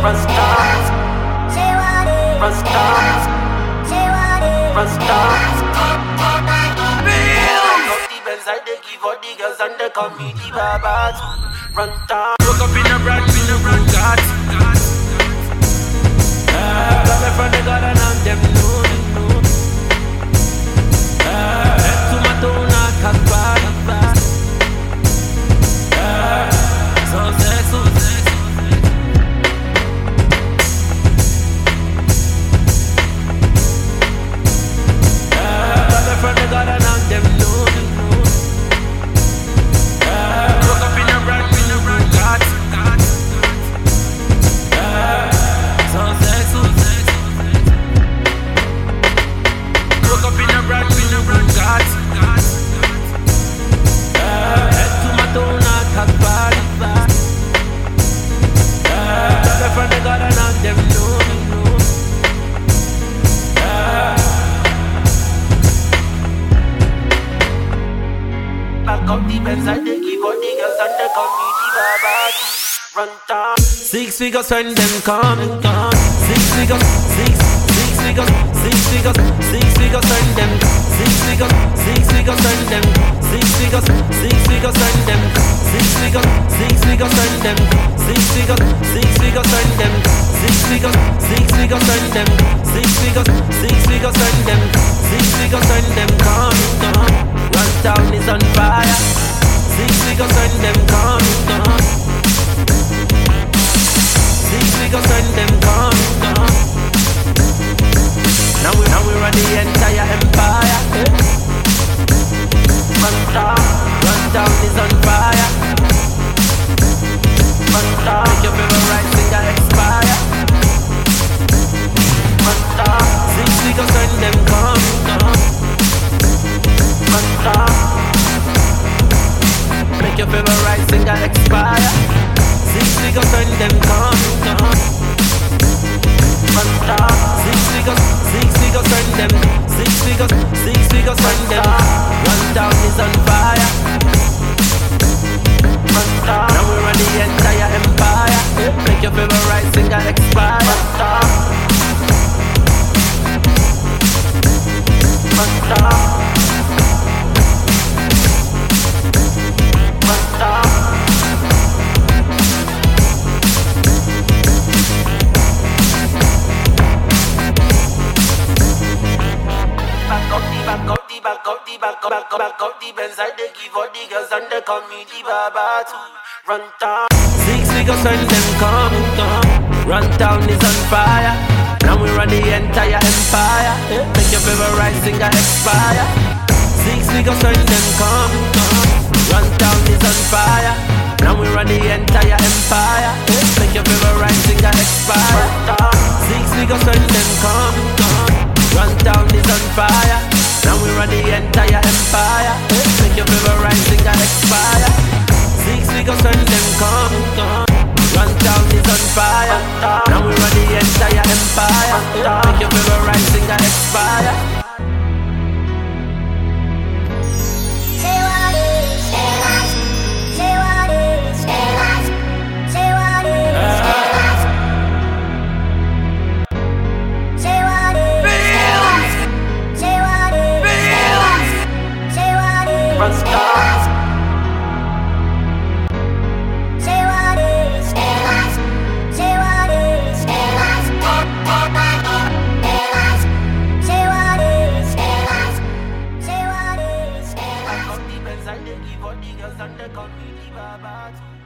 Rasta, Rasta, Rasta. I they give all the girls and they call me the Baba. Run down. Woke up in a brand new Bugatti. Got me from the garden and them know. To my tone, not cut back. So sexy. Got me from the garden and them know. Woke up in a brand new Bugatti. So sexy. Woke up in a brand new Bugatti. Head to my toe, not cut back. Got me from the garden and them know. Back up the Benz and they give all the girls and they call me the Baba. Run down. 6 figures when them coming. 6 figures, 6 figures, 6 figures, 6 figures when them. 6 figures, 6 figures when them. 6 figures, 6 figures when them. 6 figures, 6 figures when them. 6 figures, 6 figures when them. 6 figures, 6 figures when them. 6 figures, 6 figures when them. 6 figures when them coming. Run town is on fire. 6 figures when them coming. 6 figures when them coming. Now we run the entire empire. Run down is on fire. Make your favorite singer expire. 6 figures when them coming. Make your favorite singer expire. 6 figures when them coming. 6 figures when them. 6 figures when them. Run down is on fire. Now we run the entire empire. Make your favorite singer expire. Back up the Benz, I they give all the girls and they call me the Baba too. Run down. 6 figures when them coming. Run town is on fire. Now we run the entire empire. Make your favorite singer expire. 6 figures when them coming. Run town is on fire. Now we run the entire empire. Make your favorite singer expire. 6 figures when them coming. Run town is on fire. Now we run the entire empire. Make your favorite singer expire. 6 figures when them coming. Run town is on fire. Now we run the entire empire. Make your favorite singer expire. And they give all the girls and they call me the Baba too.